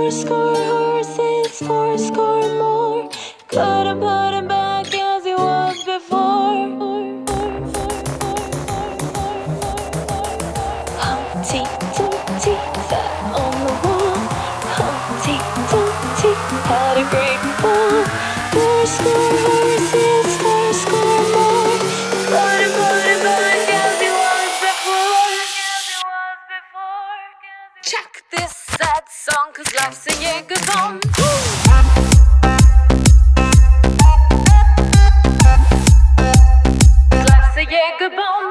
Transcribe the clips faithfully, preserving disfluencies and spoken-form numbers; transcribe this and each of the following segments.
score horses, four score more. Couldn't put him back as he was before. Humpty Dumpty sat on the wall. Humpty Dumpty had a great fall. Four score horses, four score more. Couldn't put him back as he was before. Check this sad song, cause life's a Jaeger bomb. Life's a Jaeger bomb.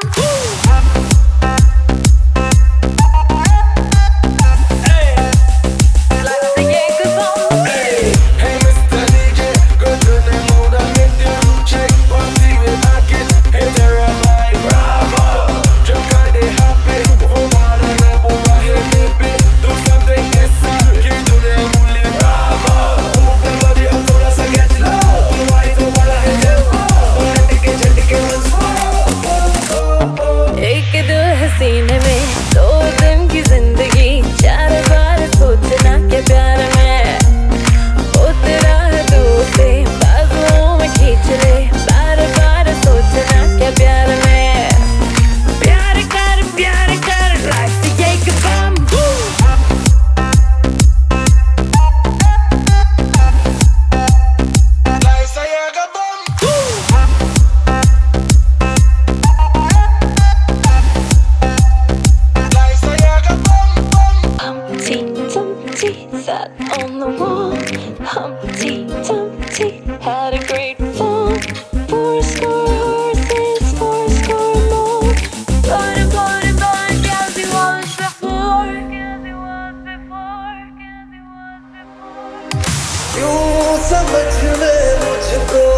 Life's a Jaeger bomb. Hey mister D J, go to the mode and make the room check. One see we back it, hey terrified, bravo. Just cause they happy, oh man, and I'm over here, baby. Do something extra, give to them only bravo. Move the body up so let's get low. Do white over the head, oh, let it get, let it get once more. एक दिल हसीने में दो दिन की जिंदगी, चार बार सोचना क्या प्यार में उतरा है तू से बाजुओं में खींच ले, बार बार सोचना क्या प्यार में प्यार कर प्यार कर लाइफ एक बम Life's a Jaeger bomb. Life's a Jaeger bomb, bomb. Humpty Dumpty sat on the wall. Humpty Dumpty had a great fall. Four score horses, four score more. Got him, got him back as he was before. क्यों समझ में मुझको